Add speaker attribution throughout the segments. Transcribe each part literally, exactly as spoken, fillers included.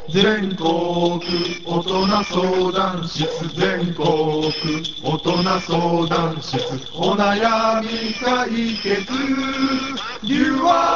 Speaker 1: 全国大人相談室、全国大人相談室、お悩み解決理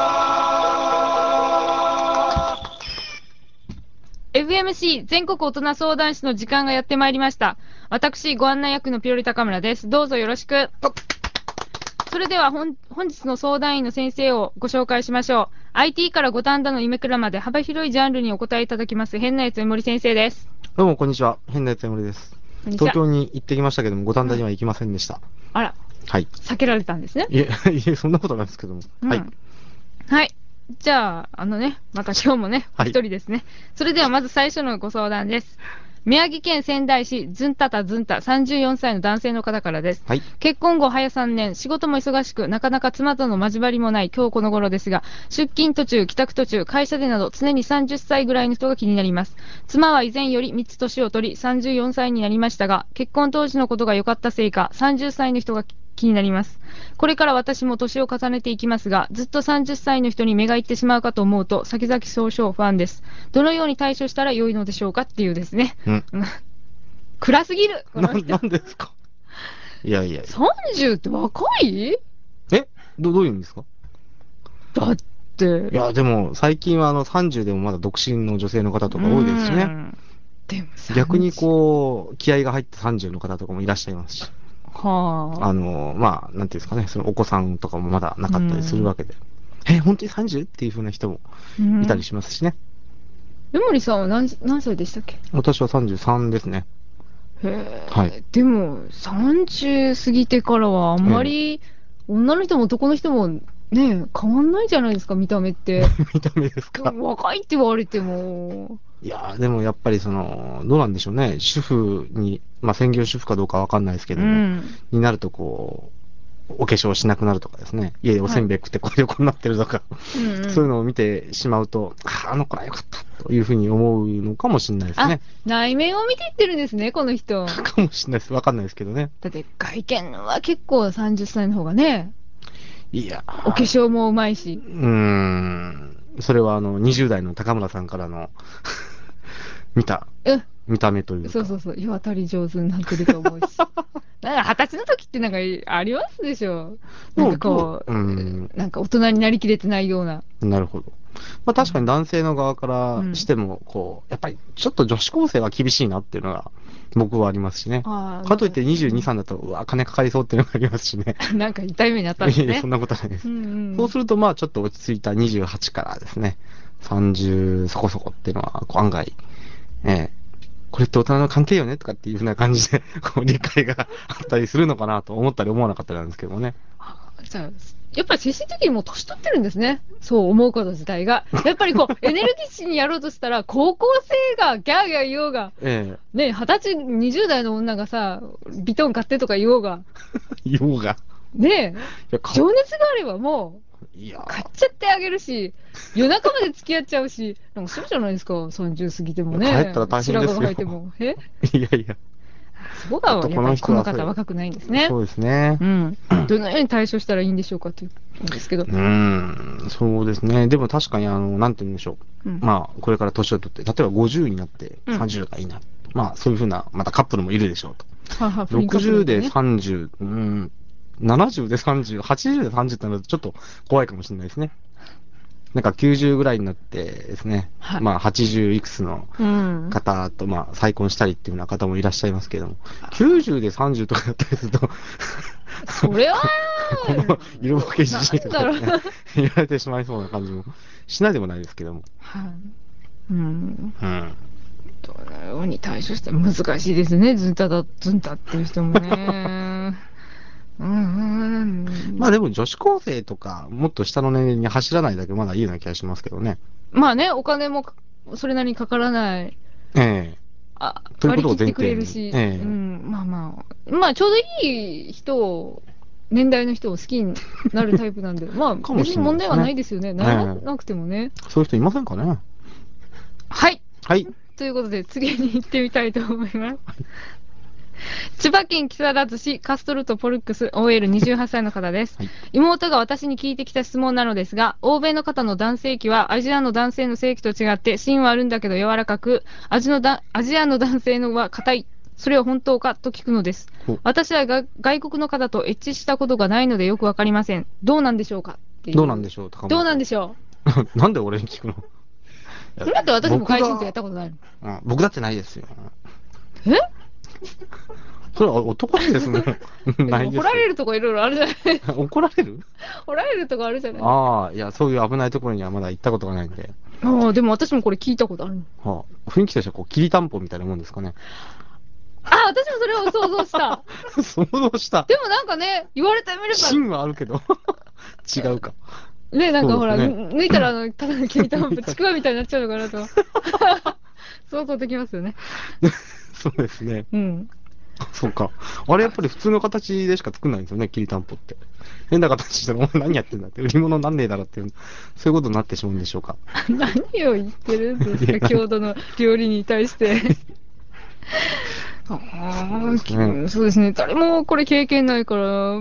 Speaker 1: は
Speaker 2: エフエムシー 全国大人相談室の時間がやってまいりました。私ご案内役のピロリ高村です。どうぞよろしく。それでは 本, 本日の相談員の先生をご紹介しましょう。 アイティー から五反田の夢倉まで幅広いジャンルにお答えいただきます変なやつ江森先生です。
Speaker 3: どうもこんにちは、変なやつ江森です。東京に行ってきましたけども五反田には行きませんでした、うん、
Speaker 2: あら、はい、避けられたんですね。
Speaker 3: いえいえ、そんなことないですけども、うん、
Speaker 2: はいはい。じゃああのね、また今日もね一、はい、人ですね。それではまず最初のご相談です。宮城県仙台市ずんたたずんたさんじゅうよんさいの男性の方からです、はい、結婚後早さんねん、仕事も忙しくなかなか妻との交わりもない今日この頃ですが、出勤途中帰宅途中会社でなど常にさんじゅっさいぐらいの人が気になります。妻は以前よりみっつ年を取りさんじゅうよんさいになりましたが、結婚当時のことが良かったせいかさんじゅっさいの人が気になります。これから私も年を重ねていきますが、ずっとさんじゅっさいの人に目がいってしまうかと思うと先々少々不安です。どのように対処したら良いのでしょうかっていうですね、うん暗すぎるこの人。
Speaker 3: な、なんですか。いやいやいや。
Speaker 2: さんじゅうって若い？
Speaker 3: えど、どういうんですか？
Speaker 2: だって。
Speaker 3: いや、でも、最近はあのさんじゅうでもまだ独身の女性の方とか多いですしね。
Speaker 2: でも
Speaker 3: 逆にこう、気合が入ってさんじゅうの方とかもいらっしゃいますし。
Speaker 2: はあ。
Speaker 3: あの、まあ、なんていうんですかね、そのお子さんとかもまだなかったりするわけで。え、本当に さんじゅう? っていう風な人もいたりしますしね。
Speaker 2: 江森さんは何、何歳でしたっけ？
Speaker 3: 私はさんじゅうさんですね。
Speaker 2: へー、はい、でもさんじゅう過ぎてからはあんまり女の人も男の人もね変わんないじゃないですか、見た目って
Speaker 3: 見た目ですか？
Speaker 2: 若いって言われても。
Speaker 3: いやでもやっぱりそのどうなんでしょうね、主婦に、まあ、専業主婦かどうかわかんないですけども、うん、になるとこうお化粧しなくなるとかですね、家でおせんべい食ってこう横になってるとか、はいうんうん、そういうのを見てしまうと、あ、あの子は良かったというふうに思うのかもしれないですね。
Speaker 2: 内面を見ていってるんですね、この人。
Speaker 3: かもしれないです。わかんないですけどね。
Speaker 2: だって外見は結構さんじゅっさいの方がね、
Speaker 3: いや
Speaker 2: お化粧もうまいし。
Speaker 3: うーん、それはあのにじゅう代の高村さんからの見た。うん見た目というか。
Speaker 2: そうそうそう、世渡り上手になってると思うし。なんか二十歳の時ってなんかありますでしょ。なんかこう、うん、なんか大人になりきれてないような。
Speaker 3: なるほど。まあ確かに男性の側からしても、こう、やっぱりちょっと女子高生は厳しいなっていうのが僕はありますしね。かといってにじゅうに、さんだと、うわ、金かかりそうっていうのがありますしね。
Speaker 2: なんか痛い目にあったんですね。
Speaker 3: いやそんなことないです。うんうん、そうするとまあちょっと落ち着いたにじゅうはちからですね、さんじゅうそこそこっていうのは、こう案外、ええこれって大人の関係よねとかっていうふうな感じでこう理解があったりするのかなと思ったり思わなかったりなんですけどもね。
Speaker 2: じゃあやっぱり精神的にもう年取ってるんですね。そう思うこと自体が。やっぱりこうエネルギッシュにやろうとしたら高校生がギャーギャー言おうが、ええ、ね二十歳にじゅう代の女がさビトン買ってとか言おうが、
Speaker 3: 言おうが
Speaker 2: ねえ情熱があればもう。いや買っちゃってあげるし、夜中まで付き合っちゃうし、なんかするじゃないですか、さんじゅう過ぎてもね。
Speaker 3: 帰ったら大変ですよ。
Speaker 2: 白髪が生えても。え
Speaker 3: いやいや。
Speaker 2: そうだわ、やっぱりこの方若くないんですね。
Speaker 3: そうですね。
Speaker 2: うん。どのように対処したらいいんでしょうかというんですけど。
Speaker 3: うーん、そうですね。でも確かに、あの、なんて言うんでしょう。うん、まあ、これから年を取って、例えばごじゅうになってさんじゅうがいいな。うん、まあ、そういうふうな、またカップルもいるでしょうと。ははろくじゅうでさんじゅう、うん。ななじゅうでさんじゅう、はちじゅうでさんじゅうってなるとちょっと怖いかもしれないですね。なんかきゅうじゅうぐらいになってですね、はい、まあはちじゅういくつの方とまあ再婚したりっていうような方もいらっしゃいますけれども、きゅうじゅうでさんじゅうとかだったりすると、
Speaker 2: それは
Speaker 3: この色ぼけじじいとか、ね、言われてしまいそうな感じもしないでもないですけども。はい、
Speaker 2: うん。うん。どのように対処して難しいですね、ズンタだ、ズンタっていう人もね。うんうん、
Speaker 3: まあでも女子高生とかもっと下の年齢に走らないだけまだいいような気がしますけどね。
Speaker 2: まあね、お金もそれなりにかからない。
Speaker 3: ええ
Speaker 2: あ、ということを前提に割り切ってくれるし、ええうん、まあまあ、まあちょうどいい人を、年代の人を好きになるタイプなんで、まあ別に問題はないですよね。ならなくてもね、
Speaker 3: ええ。そういう人いませんかね。
Speaker 2: はい。
Speaker 3: はい。
Speaker 2: ということで次に行ってみたいと思います。 千葉県木更津市カストルトポルックス オーエルにじゅうはっさいの方です、はい、妹が私に聞いてきた質問なのですが、欧米の方の男性器はアジアの男性の性器と違って芯はあるんだけど柔らかく、アジのだアジアの男性のは硬い、それは本当かと聞くのです。私はが外国の方とエッチしたことがないのでよくわかりません。どうなんでしょうかっていう。
Speaker 3: どうなんでしょう高村
Speaker 2: どうなんでしょ
Speaker 3: うなんで俺に聞くの
Speaker 2: それだって私も会心とやったことないの、
Speaker 3: うん、僕だってないですよ。
Speaker 2: え
Speaker 3: それは男ですね。
Speaker 2: ないです。怒られるとこいろいろあるじゃない
Speaker 3: 怒られる
Speaker 2: 怒られるとこあるじゃない
Speaker 3: ああ、いや、そういう危ないところにはまだ行ったことがないんで。
Speaker 2: ああ、でも私もこれ聞いたことあるの。
Speaker 3: はあ、雰囲気としてはこう、きりたんぽみたいなもんですかね。
Speaker 2: あ、私もそれを想像した。
Speaker 3: 想像した。
Speaker 2: でもなんかね、言われてみれば。
Speaker 3: 芯はあるけど、違うか。
Speaker 2: ね、なんかほら、ね、抜いたらあの、ただのきりたんぽ、ちくわみたいになっちゃうのかなと。想像できますよね。
Speaker 3: そうですね。
Speaker 2: うん。
Speaker 3: そうか。あれやっぱり普通の形でしか作んないんですよね、きりたんぽって。変な形したら、お前何やってんだって、売り物なんねえだろっていう、そういうことになってしまうんでしょうか。
Speaker 2: 何を言ってるんですか、郷土の料理に対して。ああ、そうですね。誰もこれ経験ないから、うん、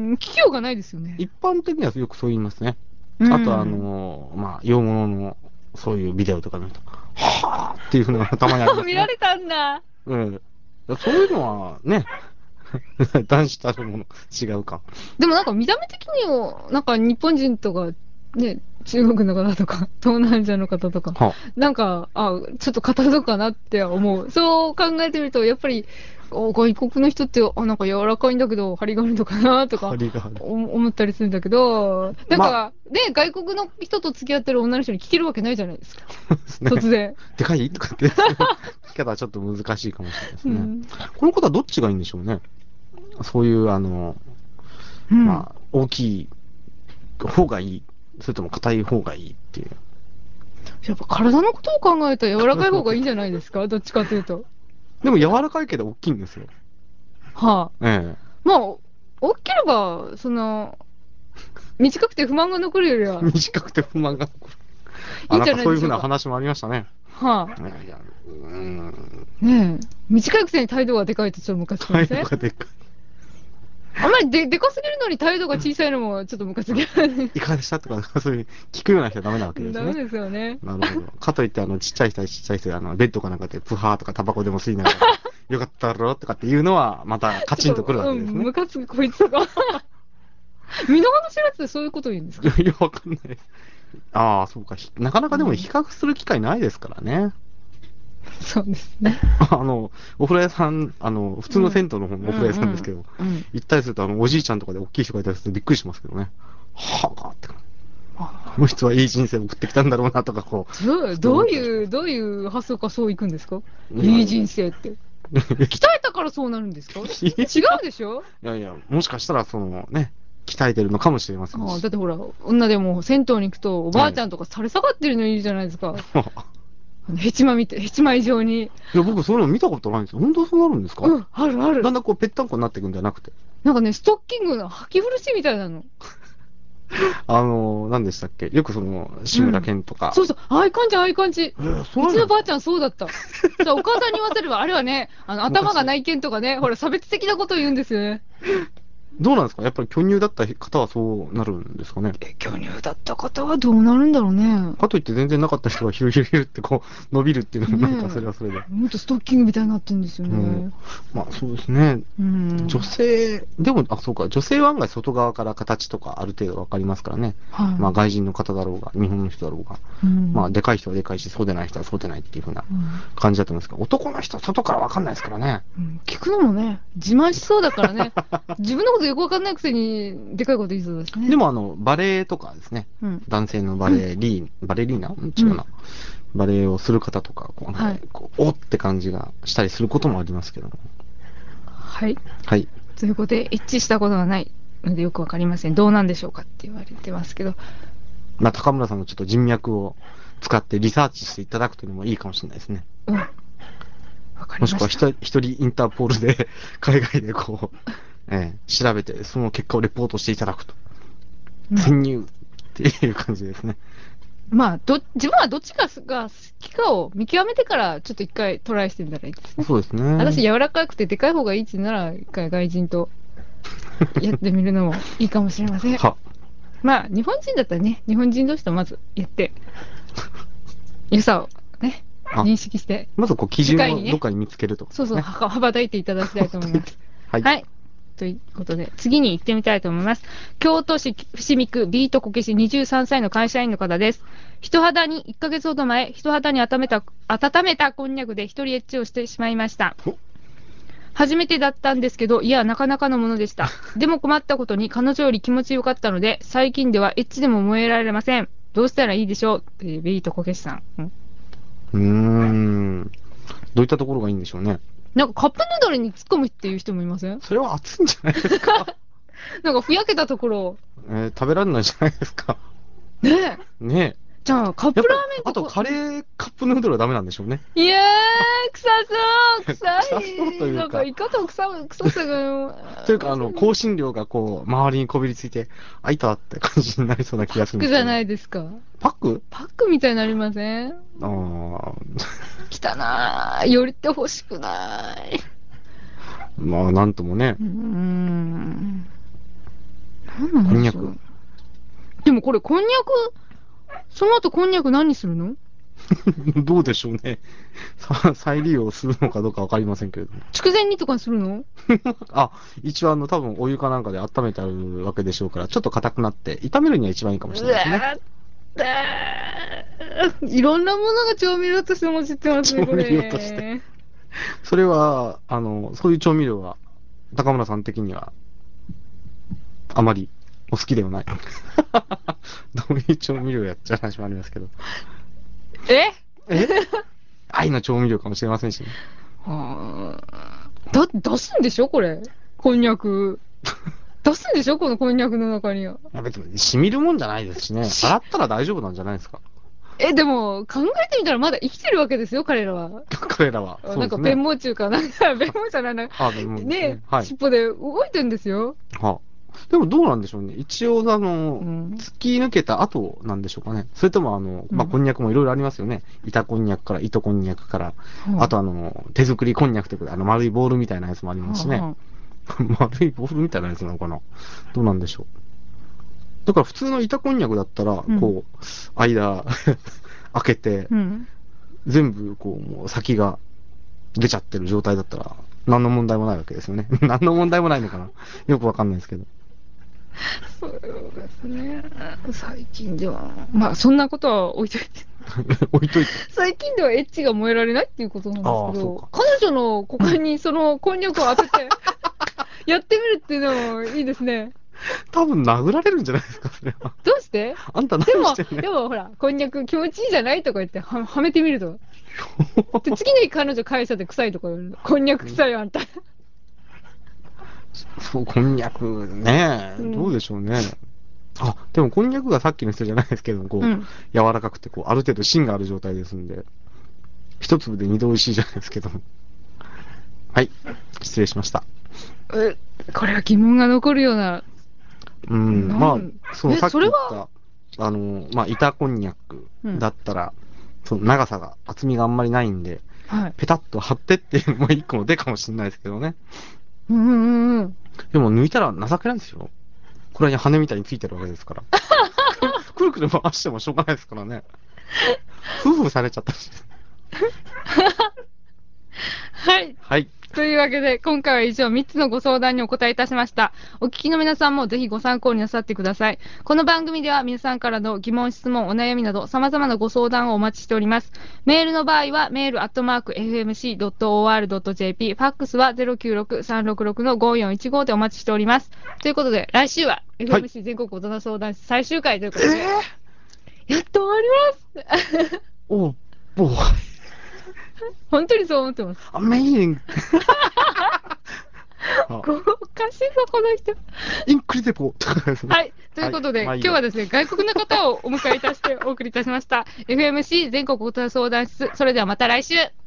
Speaker 2: 聞きようがないですよね。
Speaker 3: 一般的にはよくそう言いますね。うん、あとあの、まあ、洋物のそういうビデオとか見ると、はぁっていうのがたまにあります、ね。
Speaker 2: 見られたんだ。
Speaker 3: うん。そういうのはね、男子たるもの違うか。
Speaker 2: でもなんか見た目的にも、なんか日本人とか、ね、中国の方とか、東南アジアの方とか、はなんか、あ、ちょっと片付くかなって思う。そう考えてみると、やっぱり、外国の人って、あ、なんか柔らかいんだけど、張りがあるのかなとか、思ったりするんだけど、なんか、ま、ね、外国の人と付き合ってる女の人に聞けるわけないじゃないですか。ね、突然。
Speaker 3: でかいとかって。聞き方はちょっと難しいかもしれないですね。うん、このことはどっちがいいんでしょうね。そういう、あの、うん、まあ、大きい方がいい。それとも硬い方がいいっていう。
Speaker 2: やっぱ体のことを考えたら柔らかい方がいいんじゃないですかどっちかというと。
Speaker 3: でも柔らかいけど大きいんですよ。
Speaker 2: は
Speaker 3: あ。ええ。
Speaker 2: まあ、大きければ、その、短くて不満が残るよりは。
Speaker 3: 短くて不満が残る。いいんじゃないでしょうか。なんかそういうふうな話もありましたね。
Speaker 2: はあ。いやいや、うーん。ねえ。短いくせに態度がでかいとちょっとムカつきますね。
Speaker 3: 態度がでかい。
Speaker 2: あんまりで、でかすぎるのに態度が小さいのもちょっとムカつきます。
Speaker 3: いかがでしたとか、そういう聞くような人はダメなわけですね。
Speaker 2: ダメですよね。
Speaker 3: なるほど。かといって、あの、ちっちゃい人はちっちゃい人で、あの、ベッドかなんかでプハーとかタバコでも吸いながら、よかったろとかっていうのは、またカチンとくるわけですね。
Speaker 2: ムカつくこいつが。身の話知らずでそういうこと言うんですか？
Speaker 3: いや、わかんない。ああ、そうか。なかなかでも比較する機会ないですからね。
Speaker 2: そうですね。
Speaker 3: あの、お風呂屋さん、あの、普通の銭湯の方のお風呂屋さんですけど、うんうんうん、行ったりすると、あの、おじいちゃんとかで大きい人がいたりするとびっくりしますけどね。はぁ、ってか。この人はいい人生を送ってきたんだろうなとか、こ
Speaker 2: う。ど, どういう、どういう発想かそういくんですか？いい人生って。鍛えたからそうなるんですか？違うでしょ？
Speaker 3: いやいや、もしかしたら、そのね、鍛えてるのかもしれませんし。
Speaker 2: ああ、だってほら、女でも銭湯に行くと、おばあちゃんとか垂れ下がってるのいるじゃないですか。ヘチマ見て、ヘチマ以上に。い
Speaker 3: や、僕そういうの見たことないんですよ。本当そうなるんですか？
Speaker 2: うん、あるある。
Speaker 3: だんだんこう、ぺったんこになっていくんじゃなくて。
Speaker 2: なんかね、ストッキングの履き古しみたいなの。
Speaker 3: あのー、何でしたっけ？よくその、志村けんとか、
Speaker 2: うん。そうそう、ああいう感じ、ああいう感じ。
Speaker 3: えー、
Speaker 2: うちのばあちゃんそうだった。じゃあお母さんに言わせれば、あれはね、あの、頭がないけんとかね、ほら、差別的なことを言うんですよね。
Speaker 3: どうなんですか？やっぱり巨乳だった方はそうなるんですかね？
Speaker 2: え、巨乳だった方はどうなるんだろうね。
Speaker 3: かといって全然なかった人がヒューヒューヒューってこう伸びるっていうのもなんかそれはそれで。
Speaker 2: ほんとストッキングみたいになってるんですよね。うん、
Speaker 3: まあそうですね。
Speaker 2: うん、
Speaker 3: 女性、でも、あ、そうか、女性は案外外側から形とかある程度わかりますからね。はい、まあ外人の方だろうが、日本の人だろうが。うん、まあでかい人はでかいし、そうでない人はそうでないっていうふうな感じだと思いますけど、男の人は外からわかんないですからね。
Speaker 2: うん、聞くのもね、自慢しそうだからね。自分のことよくわかんないくせに、でかいこと言いそうですね。
Speaker 3: でもあの、バレエとかですね、うん、男性のバレリー、うん、バレリーナ違うな、うん、バレエをする方とか、こう、はい、こうおって感じがしたりすることもありますけども。
Speaker 2: はい。
Speaker 3: はい。
Speaker 2: ということで、一致したことがないのでよくわかりません。どうなんでしょうかって言われてますけど。
Speaker 3: まあ、高村さんのちょっと人脈を使ってリサーチしていただくというのもいいかもしれないですね。
Speaker 2: うん。わかりました。
Speaker 3: もしくは一人インターポールで、海外でこう、ええ、調べて、その結果をレポートしていただくと。うん、潜入っていう感じですね。
Speaker 2: まあど、自分はどっちがが好きかを見極めてから、ちょっと一回トライしてみたらいいですね。
Speaker 3: そうですね。
Speaker 2: 私、柔らかくてでかい方がいいって言うなら、一回外人とやってみるのもいいかもしれません。
Speaker 3: は
Speaker 2: まあ、日本人だったらね、日本人同士とまずやって、良さをね、認識して、
Speaker 3: まずこう基準をどっかに見つけると、ね。
Speaker 2: そうそう、は羽ばたいていただきたいと思います。
Speaker 3: はい、
Speaker 2: はいということで、次に行ってみたいと思います。京都市伏見区ビートこけしにじゅうさんさいの会社員の方です。人肌にいっかげつほど前、人肌に温めた、温めたこんにゃくで一人エッチをしてしまいました。初めてだったんですけど、いや、なかなかのものでした。でも困ったことに彼女より気持ちよかったので、最近ではエッチでも燃えられません。どうしたらいいでしょうというビートこけしさん。
Speaker 3: うん、うーん。どういったところがいいんでしょうね。
Speaker 2: なんかカップヌードルに突っ込むっていう人もいません？
Speaker 3: それは熱いんじゃないですか。
Speaker 2: なんかふやけたところを、
Speaker 3: えー、食べられないじゃないですか。
Speaker 2: ねえ。
Speaker 3: ねえ。
Speaker 2: じゃあカップラーメンと
Speaker 3: あとカレーカップヌードルはダメなんでしょうね。
Speaker 2: いやー、臭そう臭い。
Speaker 3: 臭そうというか。
Speaker 2: なんかイカと臭臭さが。
Speaker 3: というか、あの、香辛料がこう、周りにこびりついて、あいたって感じになりそうな気がするんですけど。
Speaker 2: パックじゃないですか。
Speaker 3: パック
Speaker 2: パックみたいになりません？あ
Speaker 3: あ。
Speaker 2: 汚い。寄ってほしくない。
Speaker 3: まあ、なんともね。
Speaker 2: うーん。なんなん
Speaker 3: こんにゃく。
Speaker 2: でもこれ、こんにゃく、その後こんにゃく何するの？
Speaker 3: どうでしょうね。さ再利用するのかどうかわかりませんけれども。
Speaker 2: 筑前煮とかするの？
Speaker 3: あ、一応あの、多分お湯かなんかで温めてあるわけでしょうから、ちょっと硬くなって、炒めるには一番いいかもしれないですね。
Speaker 2: うわいろんなものが調味料としても知ってますね、これ。
Speaker 3: 調味料として。それは、あの、そういう調味料は、高村さん的には、あまりお好きではない。どういう調味料やっちゃう話もありますけど。
Speaker 2: え
Speaker 3: え愛の調味料かもしれませんしね。
Speaker 2: はあ、だ、出すんでしょこれ。こんにゃく。出すんでしょこのこんにゃくの中には。
Speaker 3: いや別に染みるもんじゃないですしね。洗ったら大丈夫なんじゃないですか。
Speaker 2: え、でも、考えてみたらまだ生きてるわけですよ、彼らは。
Speaker 3: 彼らは。
Speaker 2: なんか、弁毛中かなんか、弁毛じゃないな。
Speaker 3: あ、弁毛
Speaker 2: ね、
Speaker 3: はい、
Speaker 2: 尻尾で動いてるんですよ。
Speaker 3: はあ、でもどうなんでしょうね。一応、あの、うん、突き抜けた後なんでしょうかね。それとも、あの、まあ、こんにゃくもいろいろありますよね。板こんにゃくから、糸こんにゃくから、うん、あと、あの、手作りこんにゃくということで、あの、丸いボールみたいなやつもありますしね。はあ、丸いボールみたいなやつなのかな。どうなんでしょう。だから、普通の板こんにゃくだったら、うん、こう、間、開けて、うん、全部、こう、もう先が出ちゃってる状態だったら、何の問題もないわけですよね。何の問題もないのかな。よくわかんないですけど。
Speaker 2: そうですね。最近では、まあ、そんなことは置いといて。
Speaker 3: 置いといて。
Speaker 2: 最近ではエッチが燃えられないっていうことなんですけど、彼女の股間にそのこんにゃくを当てて、やってみるっていうのもいいですね。
Speaker 3: 多分殴られるんじゃないですか、それは。
Speaker 2: どうして？
Speaker 3: あんた何してんの？
Speaker 2: でも、でもほら、こんにゃく気持ちいいじゃないとか言っては、はめてみると。で次の日彼女会社で臭いとか言うの。こんにゃく臭いよ、あんた。
Speaker 3: そう、こんにゃくね、うん、どうでしょうね。あ、でもこんにゃくがさっきの人じゃないですけど、こう、うん、柔らかくて、こう、ある程度芯がある状態ですんで、一粒で二度美味しいじゃないですけど。はい、失礼しました。
Speaker 2: え、これは疑問が残るような。
Speaker 3: うん、まあ、そのさっき言った、あの、まあ、板こんにゃくだったら、うん、その長さが、厚みがあんまりないんで、はい、ペタッと貼ってっていうのも一個の手かもしれないですけどね。
Speaker 2: うんうんうん。
Speaker 3: でも抜いたら情けないんですよ。これに羽みたいについてるわけですから。くるくる回してもしょうがないですからね。夫婦されちゃったし。
Speaker 2: はい。
Speaker 3: はい。
Speaker 2: というわけで、今回は以上みっつのご相談にお答えいたしました。お聞きの皆さんもぜひご参考になさってください。この番組では皆さんからの疑問、質問、お悩みなど様々なご相談をお待ちしております。メールの場合はメールアットマーク エフエムシードットオーアールドットジェーピー、ファックスは ゼロきゅうろく さんろくろく ごよんいちご でお待ちしております。ということで、来週は エフエムシー 全国大人相談室最終回ということで、えー、やっと終わります
Speaker 3: おう、おう。
Speaker 2: 本当にそう思ってます。
Speaker 3: アメイジング。
Speaker 2: おかしいぞ、この人。
Speaker 3: インクリデポ。
Speaker 2: はい。ということで、はい、今日はですね、外国の方をお迎えいたしてお送りいたしました。エフエムシー 全国大人相談室。それではまた来週。